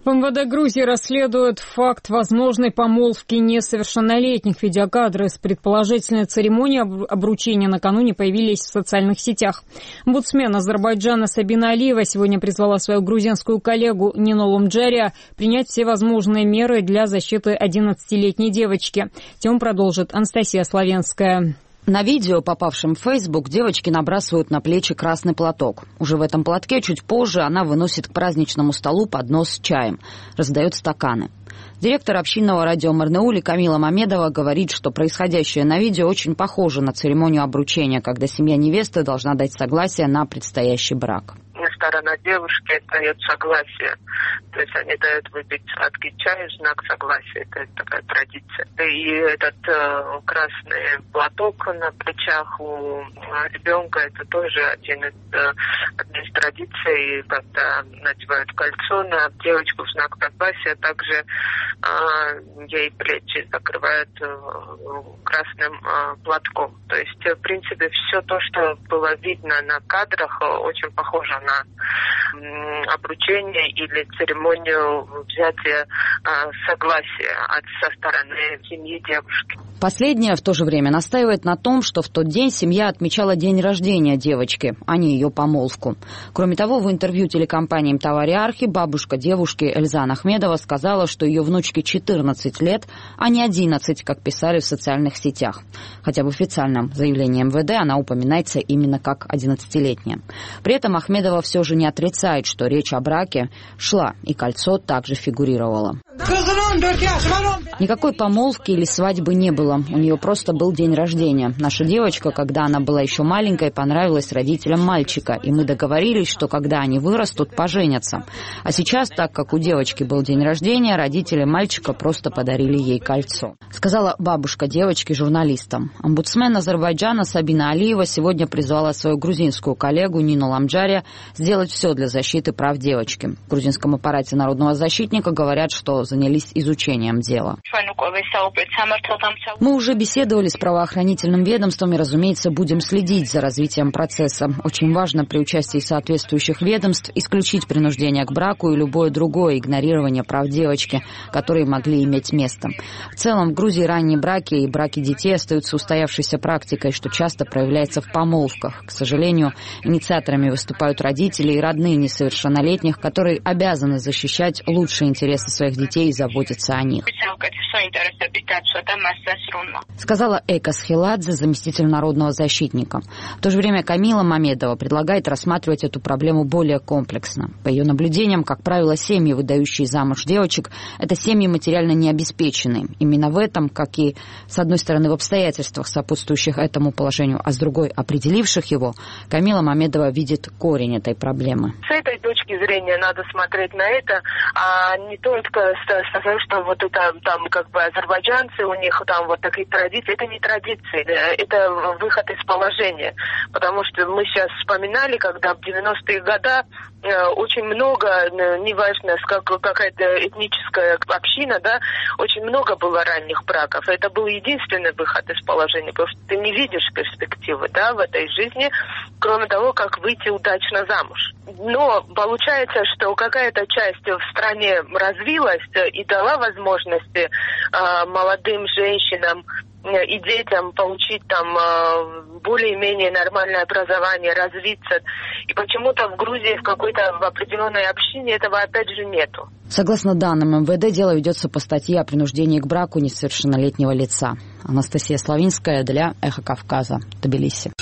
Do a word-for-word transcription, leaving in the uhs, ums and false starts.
В эм вэ дэ Грузии расследуют факт возможной помолвки несовершеннолетних. Видеокадры с предположительной церемонии обручения накануне появились в социальных сетях. Омбудсмен Азербайджана Сабина Алиева сегодня призвала свою грузинскую коллегу Нину Ламджария принять все возможные меры для защиты одиннадцатилетней девочки. Тему продолжит Анастасия Славенская. На видео, попавшем в Facebook, девочки набрасывают на плечи красный платок. Уже в этом платке чуть позже она выносит к праздничному столу поднос с чаем, раздает стаканы. Директор общинного радио Марнеули Камила Мамедова говорит, что происходящее на видео очень похоже на церемонию обручения, когда семья невесты должна дать согласие на предстоящий брак. Сторона девушки дает согласие. То есть они дают выпить сладкий чай в знак согласия. Это такая традиция. И этот э, красный платок на плечах у ребенка, это тоже один из, э, одна из традиций, когда надевают кольцо на девочку в знак согласия. Также э, ей плечи закрывают э, красным э, платком. То есть, в принципе, все то, что было видно на кадрах, очень похоже на обручение или церемонию взятия а, согласия от, со стороны семьи девушки. Последняя в то же время настаивает на том, что в тот день семья отмечала день рождения девочки, а не ее помолвку. Кроме того, в интервью телекомпании «Мтавари Архи» бабушка девушки Эльзан Ахмедова сказала, что ее внучке четырнадцать лет, а не одиннадцать, как писали в социальных сетях. Хотя в официальном заявлении эм вэ дэ она упоминается именно как одиннадцатилетняя. При этом Ахмедова все же не отрицает, что речь о браке шла, и кольцо также фигурировало. Никакой помолвки или свадьбы не было. У нее просто был день рождения. Наша девочка, когда она была еще маленькой, понравилась родителям мальчика, и мы договорились, что когда они вырастут, поженятся. А сейчас, так как у девочки был день рождения, родители мальчика просто подарили ей кольцо, сказала бабушка девочки журналистам. Омбудсмен Азербайджана Сабина Алиева сегодня призвала свою грузинскую коллегу Нину Ламджария сделать все для защиты прав девочки. В грузинском аппарате народного защитника говорят, что занялись изучением дела. Мы уже беседовали с правоохранительным ведомством и, разумеется, будем следить за развитием процесса. Очень важно при участии соответствующих ведомств исключить принуждение к браку и любое другое игнорирование прав девочки, которые могли иметь место. В целом, в Грузии ранние браки и браки детей остаются устоявшейся практикой, что часто проявляется в помолвках. К сожалению, инициаторами выступают родители и родные несовершеннолетних, которые обязаны защищать лучшие интересы своих детей и заботиться о них, сказала Эйка Схиладзе, заместитель народного защитника. В то же время Камила Мамедова предлагает рассматривать эту проблему более комплексно. По ее наблюдениям, как правило, семьи, выдающие замуж девочек, это семьи материально необеспеченные. Именно в этом, как и, с одной стороны, в обстоятельствах, сопутствующих этому положению, а с другой, определивших его, Камила Мамедова видит корень этой проблемы. С этой точки зрения надо смотреть на это, а не только сказать, что вот это там как бы азербайджанцы, у них там вот такие традиции. Это не традиции, это выход из положения. Потому что мы сейчас вспоминали, когда в девяностые годы очень много, неважно, как какая-то этническая община, да, очень много было ранних браков. Это был единственный выход из положения, потому что ты не видишь перспективы, да, в этой жизни, кроме того, как выйти удачно замуж. Но получается, что какая-то часть в стране развилась и дала возможности э, молодым женщинам и детям получить там более-менее нормальное образование, развиться. И почему-то в Грузии в какой-то в определенной общине этого опять же нету. Согласно данным эм вэ дэ, дело ведется по статье о принуждении к браку несовершеннолетнего лица. Анастасия Славинская для Эхо Кавказа, Тбилиси.